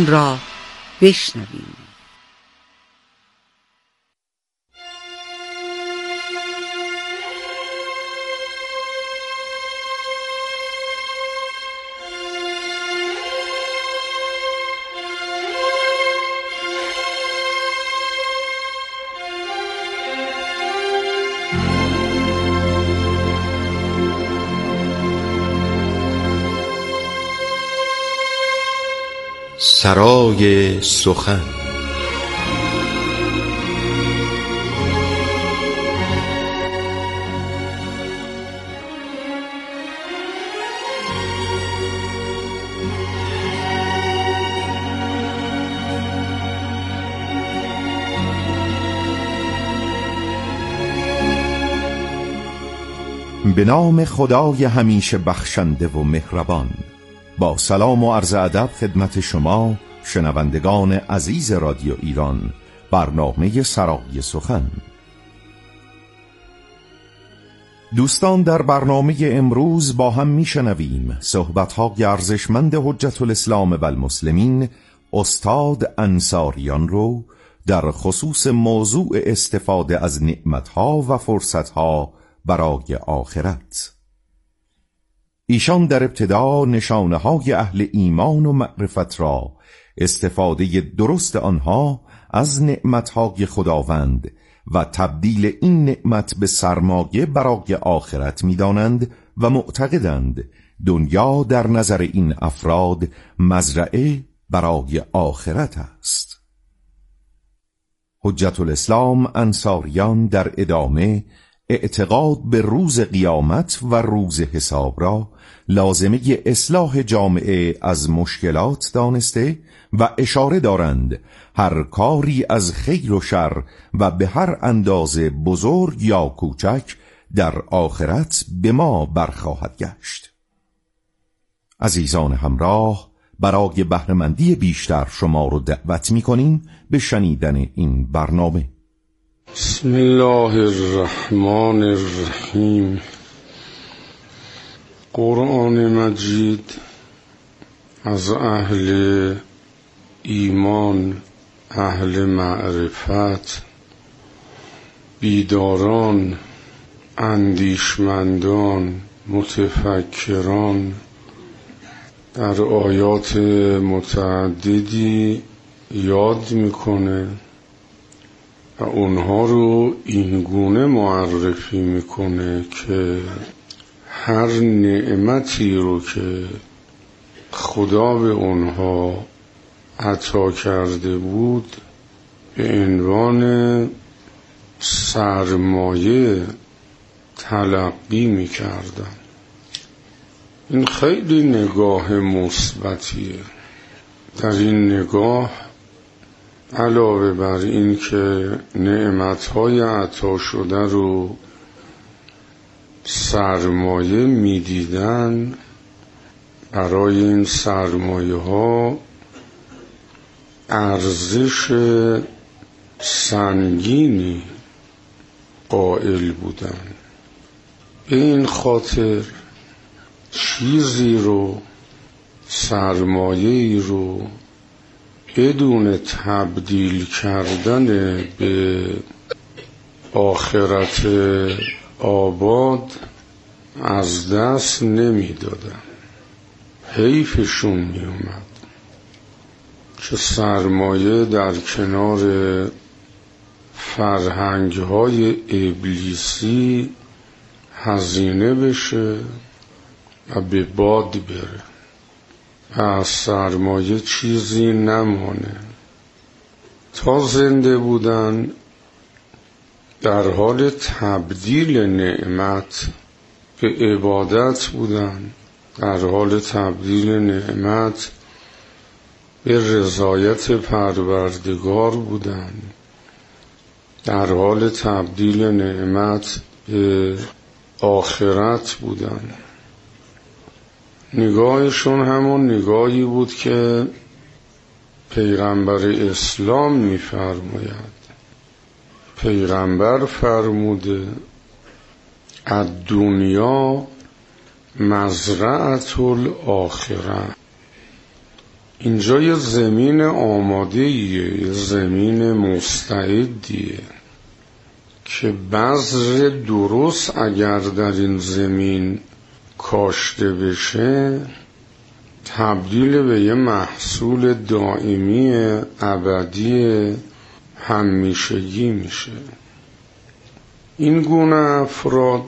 را بشنویم. سرای سخن. به نام خدای همیشه بخشنده و مهربان. با سلام و عرض ادب خدمت شما شنوندگان عزیز رادیو ایران، برنامه سرای سخن. دوستان، در برنامه امروز با هم میشنویم صحبت‌های ارزشمند حجت الاسلام و المسلمین استاد انصاریان رو در خصوص موضوع استفاده از نعمت‌ها و فرصت‌ها برای آخرت. ایشان در ابتدا نشانه‌های اهل ایمان و معرفت را، استفاده درست آنها از نعمت‌های خداوند و تبدیل این نعمت به سرمایه برای آخرت می‌دانند و معتقدند دنیا در نظر این افراد مزرعه برای آخرت است. حجت الاسلام انصاریان در ادامه اعتقاد به روز قیامت و روز حساب را لازمه اصلاح جامعه از مشکلات دانسته و اشاره دارند هر کاری از خیر و شر و به هر اندازه بزرگ یا کوچک در آخرت به ما برخواهد گشت. عزیزان همراه، برای بهره‌مندی بیشتر شما رو دعوت می‌کنیم به شنیدن این برنامه. بسم الله الرحمن الرحیم. قرآن مجید از اهل ایمان، اهل معرفت، بیداران، اندیشمندان، متفکران در آیات متعددی یاد میکنه و اونها رو این گونه معرفی میکنه که هر نعمتی رو که خدا به اونها عطا کرده بود به عنوان سرمایه تلقی میکردن. این خیلی نگاه مثبتیه. در این نگاه علاوه بر این که نعمت‌های عطا شده رو سرمایه می‌دیدن، برای این سرمایه ها ارزش سنگینی قائل بودن. به این خاطر چیزی رو، سرمایه‌ای رو بدون تبدیل کردن به آخرت آباد از دست نمی دادن. حیفشون می اومد که سرمایه در کنار فرهنگ‌های ابلیسی هزینه بشه و به باد بره و از سرمایه چیزی نمانه. تا زنده بودن در حال تبدیل نعمت به عبادت بودن، در حال تبدیل نعمت به رضایت پروردگار بودن، در حال تبدیل نعمت به آخرت بودن. نگاهشون همون نگاهی بود که پیغمبر اسلام می‌فرماید. پیغمبر فرموده الدنیا مزرعة الاخره. اینجا یه زمین آماده‌ایه، یه زمین مستعدیه که بذر درست اگر در این زمین کاشته بشه تبدیل به یه محصول دائمی ابدی همیشگی میشه. این گونه افراد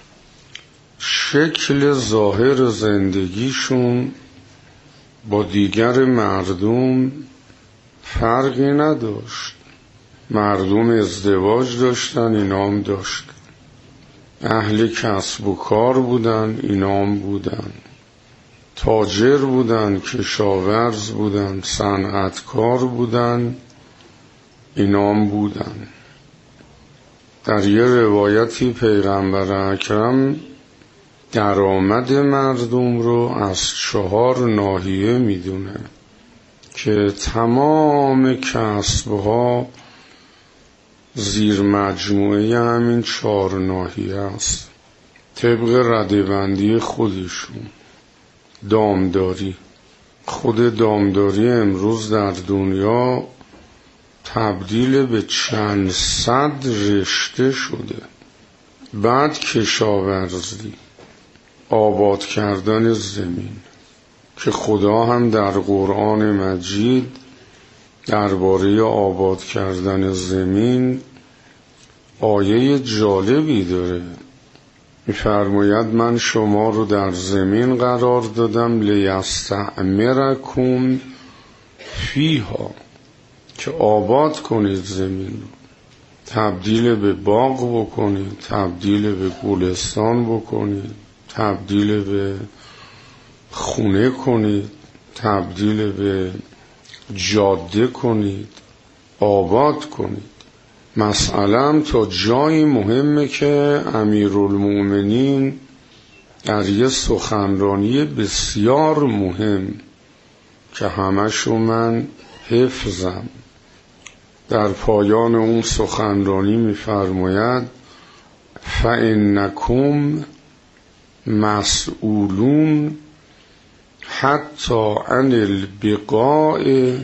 شکل ظاهر زندگیشون با دیگر مردم فرقی نداشت. مردم ازدواج داشتن، اینا هم داشتن. اهل کسب و کار بودن، اینا هم بودن. تاجر بودن، کشاورز بودن، صنعتکار بودن، اینا هم بودن. در یه روایتی پیغمبر اکرم درآمد مردم رو از 4 ناحیه میدونه که تمام کسبها زیر مجموعه همین 4 ناحیه است. طبق ردبندی خودشون. دامداری، خود دامداری امروز در دنیا تبدیل به چند صد رشته شده. بعد کشاورزی، آباد کردن زمین که خدا هم در قرآن مجید درباره آباد کردن زمین آیه جالبی داره. می‌فرماید من شما رو در زمین قرار دادم لیستعمرکم فیها، که آباد کنید زمین رو، تبدیل به باغ بکنید، تبدیل به گلستان بکنید، تبدیل به خونه کنید، تبدیل به جاده کنید، آباد کنید. مسئله تا جایی مهمه که امیرالمومنین در یه سخنرانی بسیار مهم که همشو من حفظم، در پایان اون سخنرانی می‌فرماید فإنکم مسئولون حتی عن البقاء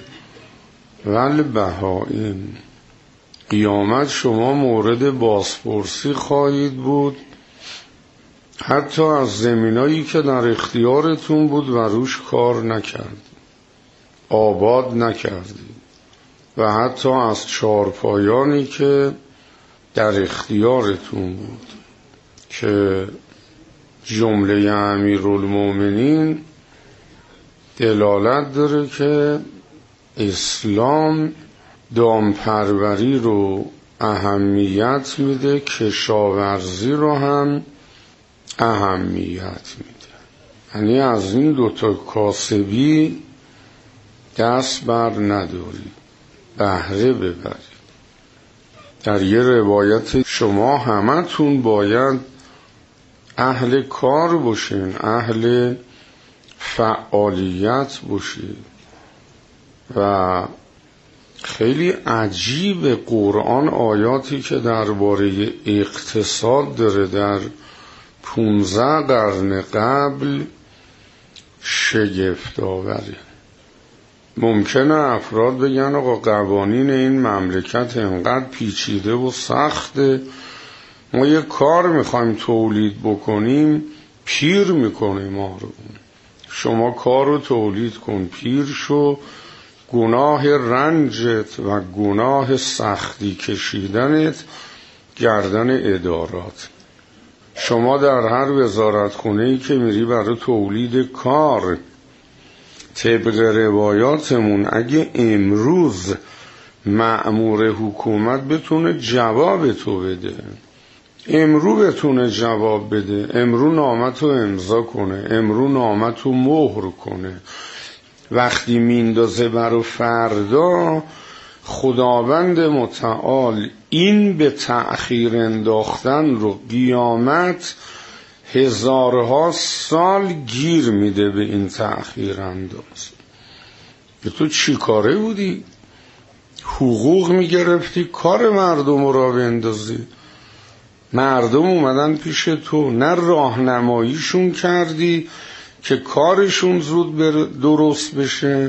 والبهائم. قیامت شما مورد بازپرسی خواهید بود حتی از زمینایی که در اختیارتون بود و روش کار نکردید، آباد نکردید، و حتی از چارپایانی که در اختیارتون بود که جمله امیرالمومنین دلالت داره که اسلام دامپروری رو اهمیت میده، کشاورزی رو هم اهمیت میده. یعنی از این 2 کاسبی دست بر نداری، بهره ببری. در یه روایت شما همتون باید اهل کار باشین، اهل فعالیت باشین. و خیلی عجیب قرآن آیاتی که درباره اقتصاد داره در 15 قرن قبل شگفت‌آوره. ممکنه افراد بگن آقا قوانین این مملکت انقدر پیچیده و سخته، ما یه کار میخوایم تولید بکنیم پیر میکنه ما رو. شما کار رو تولید کن، پیر شو، گناه رنجت و گناه سختی کشیدنت گردن ادارات. شما در هر وزارتخونه‌ای که میری برای تولید کار، طبق روایاتمون اگه امروز مأمور حکومت بتونه جواب تو بده، امرو بتونه جواب بده، امرو نامتو امضا کنه، امرو نامتو مهر کنه، وقتی میندازه برای فردا، خداوند متعال این به تأخیر انداختن رو قیامت هزارها سال گیر میده به این تأخیر انداز. که تو چی کاره بودی؟ حقوق میگرفتی کار مردم را بندازی. مردم اومدن پیش تو، نه راهنماییشون کردی که کارشون زود درست بشه،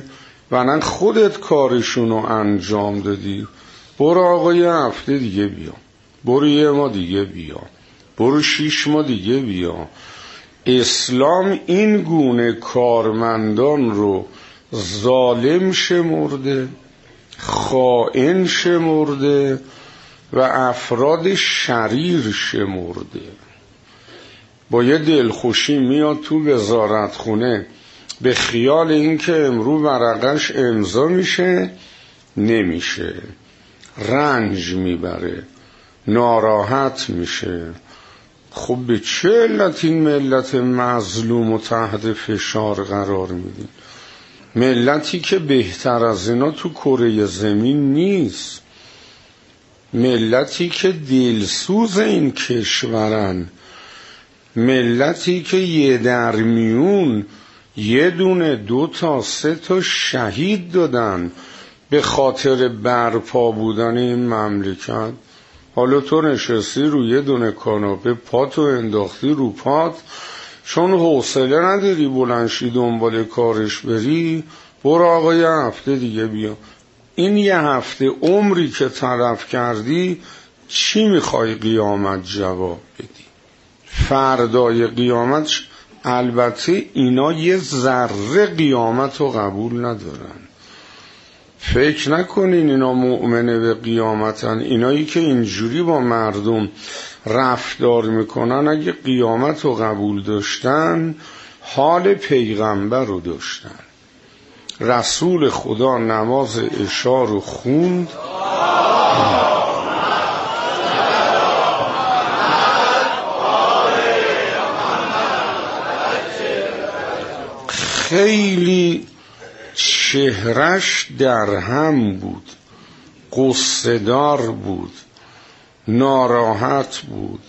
و نه خودت کارشونو انجام دادی. برو آقا یه هفته دیگه بیا، برو یه ماه دیگه بیا، برو 6 ماه دیگه بیا. اسلام این گونه کارمندان رو ظالم شمرده، خائن شمرده و افراد شریر شمرده. با یه دلخوشی میاد تو وزارتخونه به خیال اینکه امرو ورقش امضا میشه، نمیشه، رنج میبره، ناراحت میشه. خب به چه علت این ملت مظلوم و تحت فشار قرار میدین؟ ملتی که بهتر از اینا تو کره زمین نیست، ملتی که دلسوز این کشورن، ملتی که یه در میون 1 2 تا 3 تا شهید دادن به خاطر برپا بودن این مملکت. حالا تو نشستی روی یه دونه کاناپه، پاتو انداختی رو پات، چون حوصله نداری بلنشی دنبال کارش بری. برو آقا یه هفته دیگه بیا. این یه هفته عمری که تلف کردی چی میخوای قیامت جواب بدی؟ فردای قیامت البته اینا یه ذره قیامت رو قبول ندارن. فکر نکنین اینا مؤمنه به قیامتن. اینایی که اینجوری با مردم رفتار میکنن اگه قیامت رو قبول داشتن حال پیغمبر رو داشتن. رسول خدا نماز عشا رو خوند، خیلی چهرش درهم بود، قصه‌دار بود، ناراحت بود.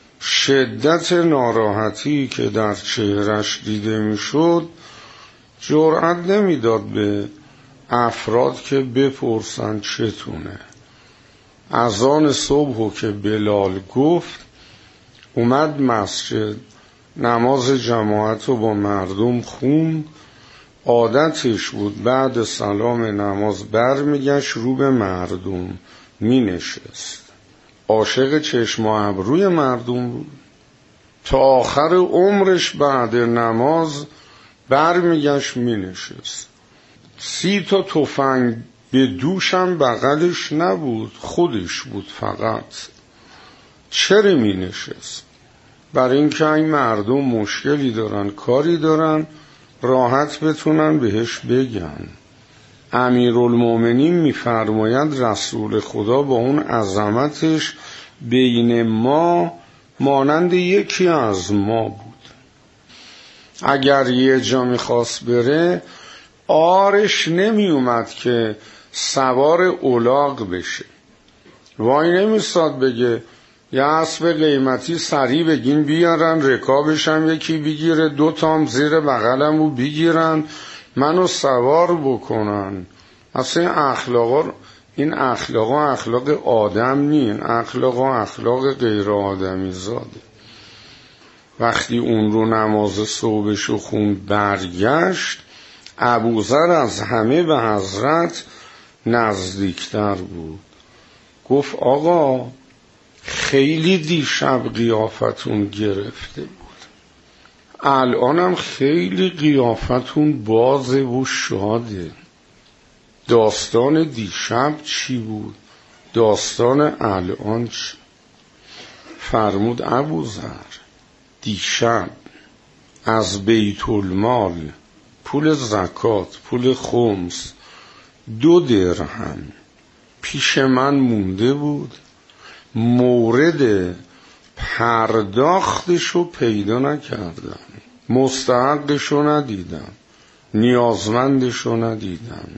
شدت ناراحتی که در چهرش دیده میشد جرأت نمیداد به افراد که بپرسن چتونه. اذان صبحو که بلال گفت اومد مسجد، نماز جماعت رو با مردم خوند. عادتش بود بعد سلام نماز برمیگشت رو به مردم مینشست. عاشق چشم و ابروی مردم بود. تا آخر عمرش بعد نماز برمیگشت مینشست. 30 تا تفنگ به دوشم بغلش نبود، خودش بود فقط. چرا مینشست؟ برای اینکه این مردم مشکلی دارن، کاری دارن، راحت بتونن بهش بگن. امیرالمومنین میفرماید رسول خدا با اون عظمتش بین ما مانند یکی از ما بود. اگر یه جا میخواست بره آرش نمی اومد که سوار الاغ بشه، وای نمیستاد بگه یه اسب قیمتی سریع بگین بیارن، رکابشم یکی بگیره، 2 تام زیر بغلم رو بگیرن منو سوار بکنن. اصلا این اخلاقا اخلاق آدم نی، این اخلاقا اخلاق غیر آدمی زاده. وقتی اون رو نماز صبحشو خوند برگشت، ابوذر از همه به حضرت نزدیکتر بود. گفت آقا خیلی دیشب قیافتون گرفته بود، الانم خیلی قیافتون بازه و شاده. داستان دیشب چی بود؟ داستان الان چی؟ فرمود ابوذر دیشب از بیت المال پول زکات، پول خمس 2 درهم پیش من مونده بود، مورد پرداختشو پیدا نکردم، مستحقشو ندیدم، نیازمندشو ندیدم.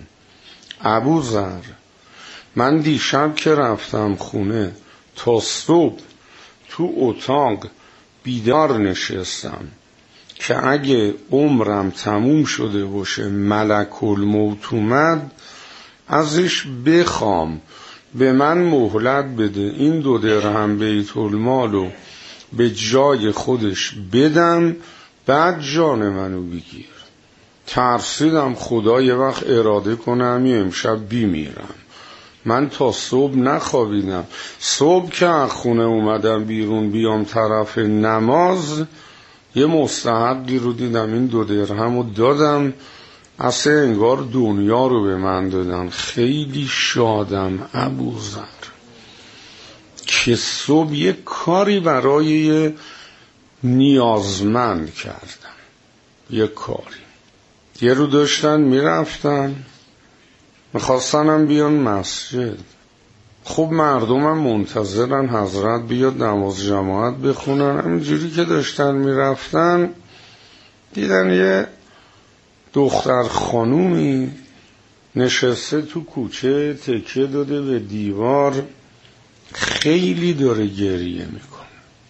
ابوذر من دیشب که رفتم خونه تا صبح تو اتاق بیدار نشستم که اگه عمرم تموم شده باشه ملک الموت اومد ازش بخوام به من مهلت بده، این 2 درهم بیت المالو به جای خودش بدم، بعد جان منو بگیر. ترسیدم خدا یه وقت اراده کنه همین امشب بیمیرم. من تا صبح نخوابیدم. صبح که از خونه اومدم بیرون بیام طرف نماز، یه مستحقی رو دیدم، این 2 درهم رو دادم، اصلا انگار دنیا رو به من دادن. خیلی شادم ابوذر که صبح یه کاری برای نیازمند کردم. یه کاری. یه رو داشتن میرفتن میخواستنم بیان مسجد. خب مردمم منتظرن حضرت بیاد نماز جماعت بخونن. همینجوری که داشتن میرفتن دیدن یه دختر خانومی نشسته تو کوچه، تکیه داده به دیوار، خیلی داره گریه میکنه.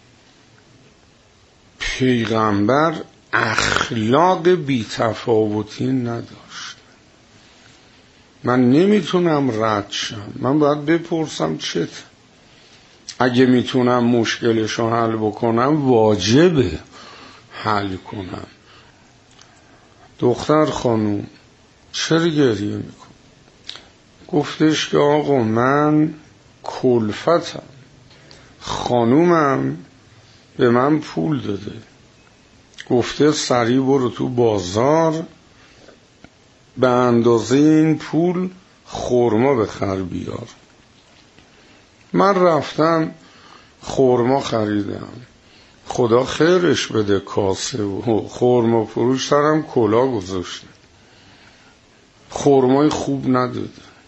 پیغمبر اخلاق بی‌تفاوتی نداشت. من نمیتونم رد شم، من باید بپرسم چته. اگه میتونم مشکلشو حل بکنم واجبه حل کنم. دختر خانوم چرا گریه میکن؟ گفتش که آقا من کلفتم، خانومم به من پول داده، گفته سریع برو تو بازار به اندازه این پول خرما بخر بیار. من رفتم خرما خریدم، خدا خیرش بده، کاسه و خرما فروش سرم کلا گذاشته، خرمای خوب نداده.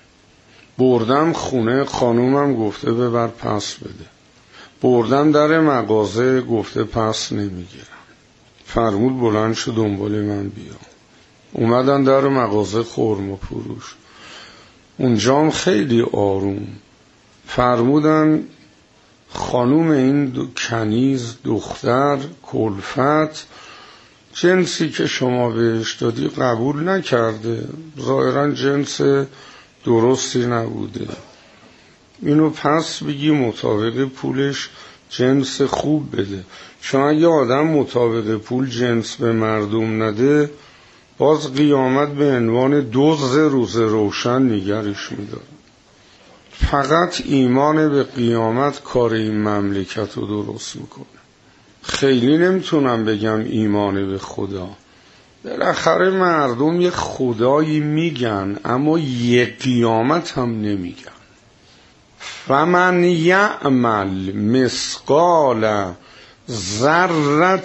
بردم خونه، خانومم گفته ببر پس بده. بردم در مغازه، گفته پس نمیگیرم. فرمود بلند شد دنبال من بیا. اومدن در مغازه خرما فروش، اونجام خیلی آروم فرمودن خانوم این کنیز دختر کلفت جنسی که شما بهش دادی قبول نکرده، ظاهرا جنس درستی نبوده، اینو پس بگی مطابق پولش جنس خوب بده. چون اگه آدم مطابق پول جنس به مردم نده، باز قیامت به عنوان دزد روز روشن نگرش میداره. فقط ایمان به قیامت کار این مملکت رو درست میکنه. خیلی نمیتونم بگم ایمان به خدا. بالاخره مردم یه خدایی میگن اما یه قیامت هم نمیگن. فمن یعمل مثقال ذره،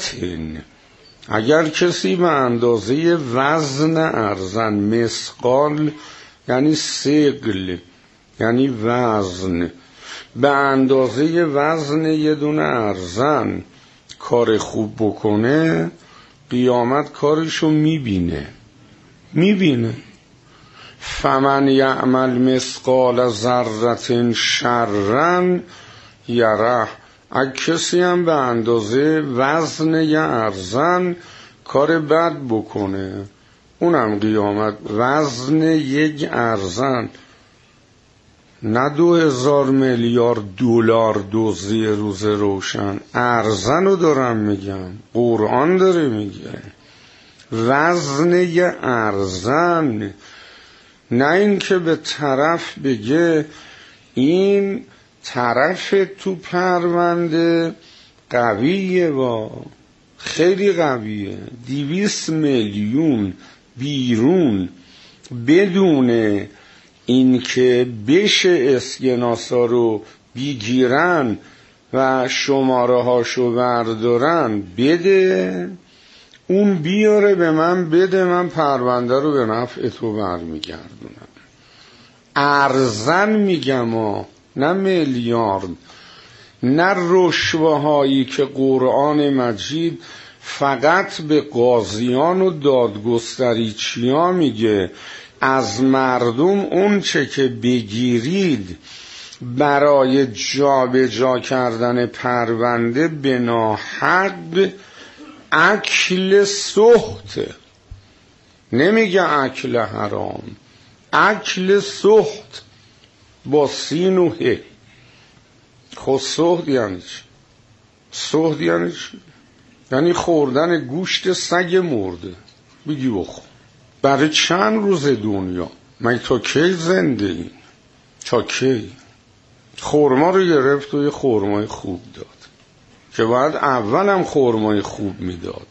اگر کسی به اندازه وزن ارزن، مثقال یعنی ثقل یعنی وزن، به اندازه وزن یه دونه ارزن کار خوب بکنه، قیامت کارشو میبینه. فمن یعمل مثقال ذره شرا یره، اگه کسی هم به اندازه وزن یه ارزن کار بد بکنه، اونم قیامت وزن یک ارزن، نه 2000 میلیارد دلار دزدی روز روشن، ارزن رو دارم میگم، قرآن داره میگه وزن یه ارزن، نه این که به طرف بگه این طرف تو پرونده قویه، با خیلی قویه، 200 میلیون بیرون بدون این که بشه اسکناسا رو بگیرن و شماره هاشو بردارن بده، اون بیاره به من بده، من پرونده رو به نفع تو برمیگردونم. ارزن میگم نه میلیارد، نه رشوه هایی که قرآن مجید فقط به قاضیان و دادگستریچیا میگه از مردم اون چه که بگیرید برای جابجا کردن پرونده به ناحق اکل سحت، نمیگه اکل حرام، اکل سحت با سین و ه. خب سحت یعنی چی؟ سحت یعنی چی؟ یعنی خوردن گوشت سگ مرده، بگی بخور. برای چند روز دنیا؟ مگه تا کی زنده این؟ تا کی؟ خورما رو گرفت و یه خورمای خوب داد که باید اولم خورمای خوب میداد.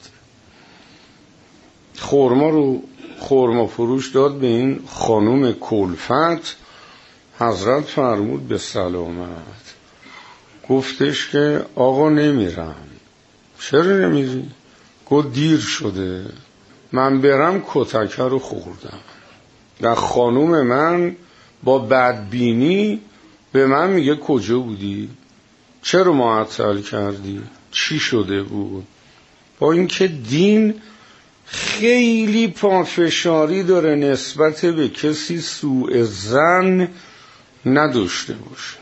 خورما رو خورما فروش داد به این خانوم کلفت. حضرت فرمود به سلامت. گفتش که آقا نمیرم. چرا نمیری؟ گفت دیر شده، من برم کتکه رو خوردم. در خانوم من با بدبینی به من میگه کجا بودی؟ چرا معطل کردی؟ چی شده بود؟ با اینکه دین خیلی پافشاری داره نسبت به کسی سوء ظن نداشته باشه.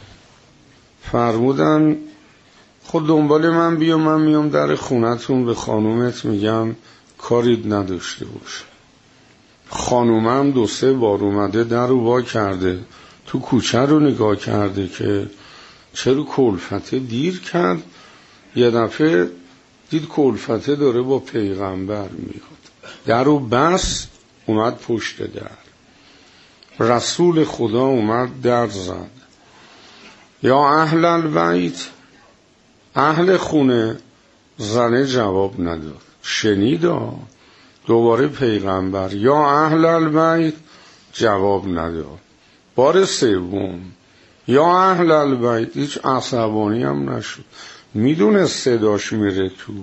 فرمودن خود دنبال من بیا، من میام در خونتون به خانومت میگم کاریت نداشته باشه. خانومم 2-3 بار اومده در رو وا کرده، تو کوچه رو نگاه کرده که چرا کلفته دیر کرد. یه دفعه دید کلفته داره با پیغمبر میاد، در رو بس اومد پشت در. رسول خدا اومد در زد، یا اهل البیت، اهل خونه. زنه جواب نداد، شنیدا. دوباره پیغمبر، یا اهل البیت، جواب نداد. بار سوم، یا اهل البیت. هیچ عصبانی هم نشد، میدونه صداش میره تو.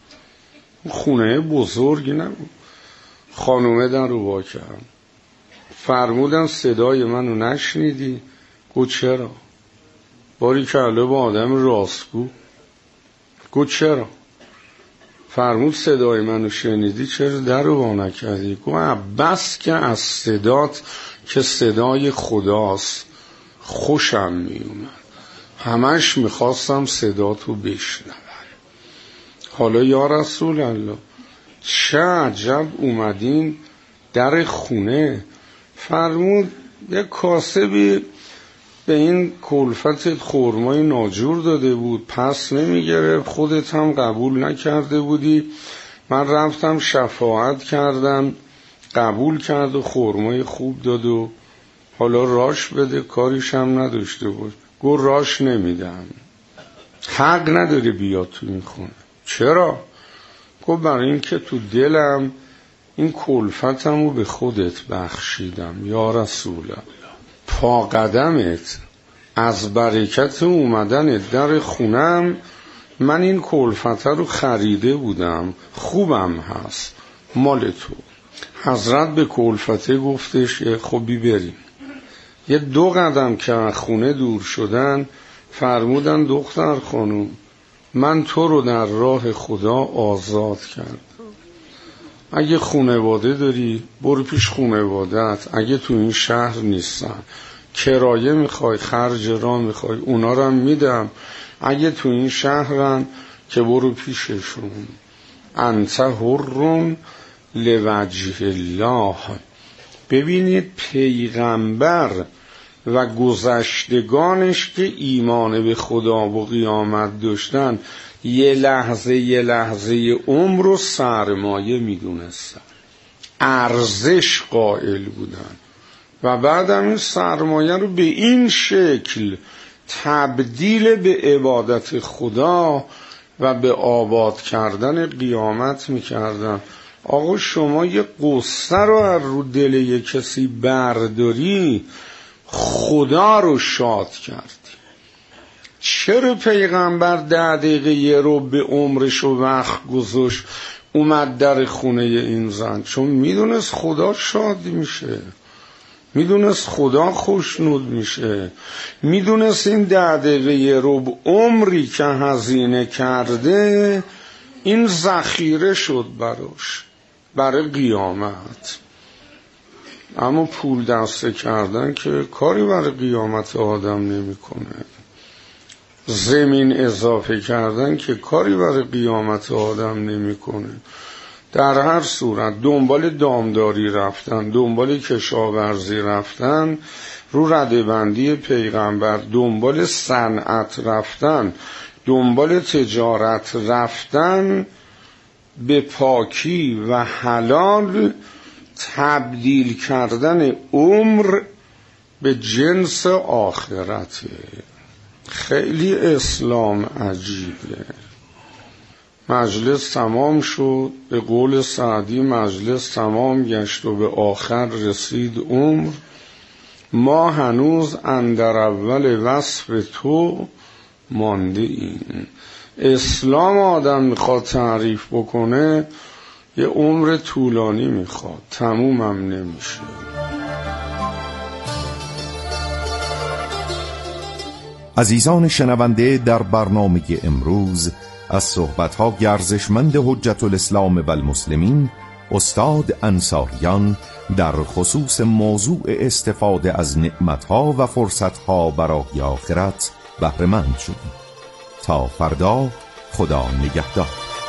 خونه بزرگی نبود. خانومه در رو وا کرد. فرمودن صدای منو نشنیدی؟ گفت چرا؟ باری کله با آدم راستگو. گفت چرا؟ فرمود صدای منو شنیدی چرا در رو وا نکردی؟ گفت بس که از صدات که صدای خداست خوشم میومد، همش میخواستم صداتو بشنوم. حالا یا رسول الله چه عجب اومدین در خونه. فرمود یه کاسبی به این کلفت خرمای ناجور داده بود، پس نمیگرفت، خودت هم قبول نکرده بودی، من رفتم شفاعت کردم، قبول کرد و خرمای خوب داد و حالا راش بده، کاریش هم نداشته بود. گفت راش نمیدم، حق نداری بیاد تو این خونه. چرا؟ گفت برای این که تو دلم این کلفتم رو به خودت بخشیدم. یا رسول الله پا قدمت از برکت اومدن در خونم من این کلفت رو خریده بودم، خوبم هست، مال تو. حضرت به کلفته گفتش خب بریم. یه 2 قدم که از خونه دور شدن فرمودن دختر خانوم من تو رو در راه خدا آزاد کردم. اگه خانواده داری برو پیش خانواده‌ات، اگه تو این شهر نیستن کرایه میخوای، خرج راه میخوای، اونا رو هم میدم. اگه تو این شهرن که برو پیششون. انت حر لوجه الله. ببینید پیغمبر و گذشتگانش که ایمان به خدا و قیامت داشتن یه لحظه عمر و سرمایه میدونستن، ارزش قائل بودن و بعدم این سرمایه رو به این شکل تبدیل به عبادت خدا و به آباد کردن قیامت میکردن. آقا شما یه قصه رو از رو دل یه کسی برداری خدا رو شاد کردی. چرا پیغمبر 10 دقیقه یه رو به عمرش و وقت گذاشت اومد در خونه این زن؟ چون میدونست خدا شاد میشه، میدونست خدا خوشنود میشه، میدونست این 10 دقیقه یه رو عمری که هزینه کرده این ذخیره شد براش برای قیامت. اما پول دسته کردن که کاری برای قیامت آدم نمیکنه، زمین اضافه کردن که کاری برای قیامت آدم نمیکنه. در هر صورت دنبال دامداری رفتن، دنبال کشاورزی رفتن، رو ردبندی پیغمبر، دنبال صنعت رفتن، دنبال تجارت رفتن به پاکی و حلال تبدیل کردن عمر به جنس آخرته. خیلی اسلام عجیبه. مجلس تمام شد، به قول سعدی مجلس تمام گشت و به آخر رسید عمر. ما هنوز اندر اول وصف تو مانده ایم. اسلام آدم میخواد تعریف بکنه یه عمر طولانی میخواد، تمومم نمیشه. عزیزان شنونده، در برنامه امروز از صحبت‌ها ارزشمند حجت الاسلام و المسلمین استاد انصاریان در خصوص موضوع استفاده از نعمت‌ها و فرصت‌ها برای آخرت بهره مند شدیم. تا فردا، خدا نگهدار.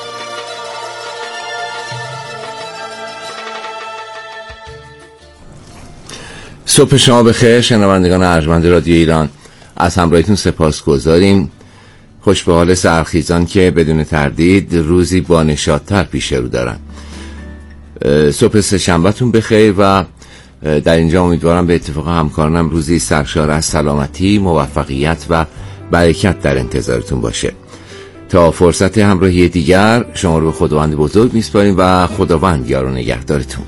صبح شما بخیر شنوندگان ارجمند رادیو ایران، از همراهیتون سپاسگزاریم. خوش به حال سحرخیزان که بدون تردید روزی با نشاط‌تر پیش رو دارن. صبح سه‌شنبه‌تون بخیر و در اینجا امیدوارم به اتفاق همکارانم روزی سرشار از سلامتی، موفقیت و برکت در انتظارتون باشه. تا فرصت همراهی دیگر شما رو به خداوند بزرگ میسپاریم و خداوند یار و نگهدارتون.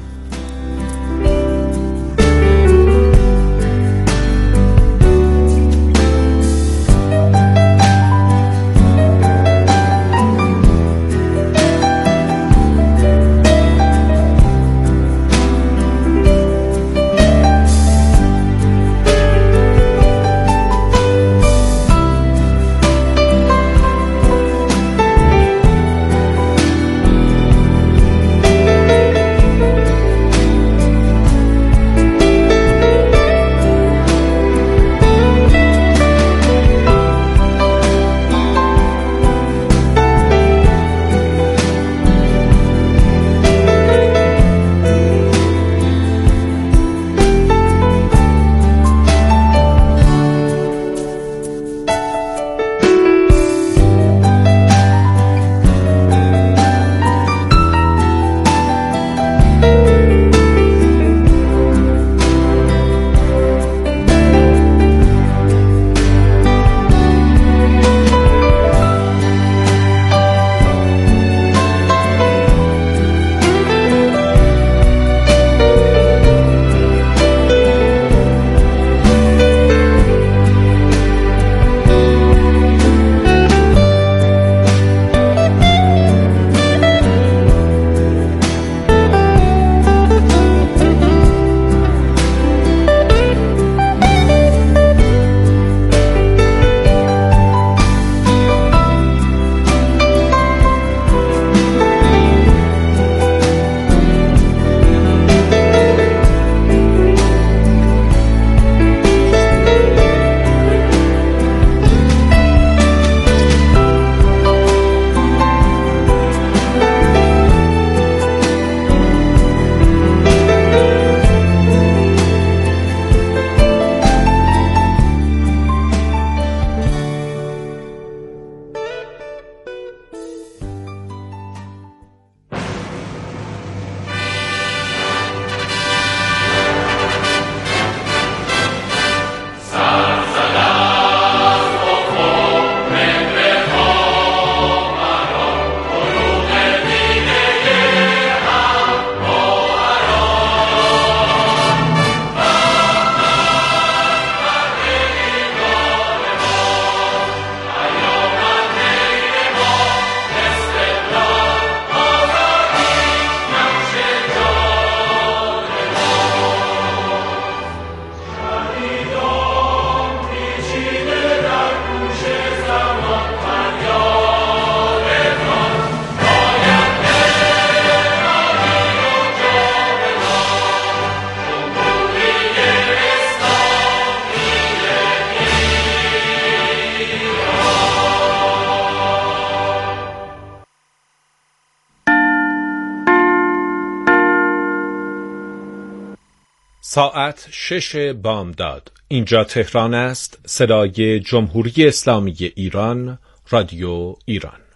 ساعت 6 بامداد. اینجا تهران است. صدای جمهوری اسلامی ایران، رادیو ایران.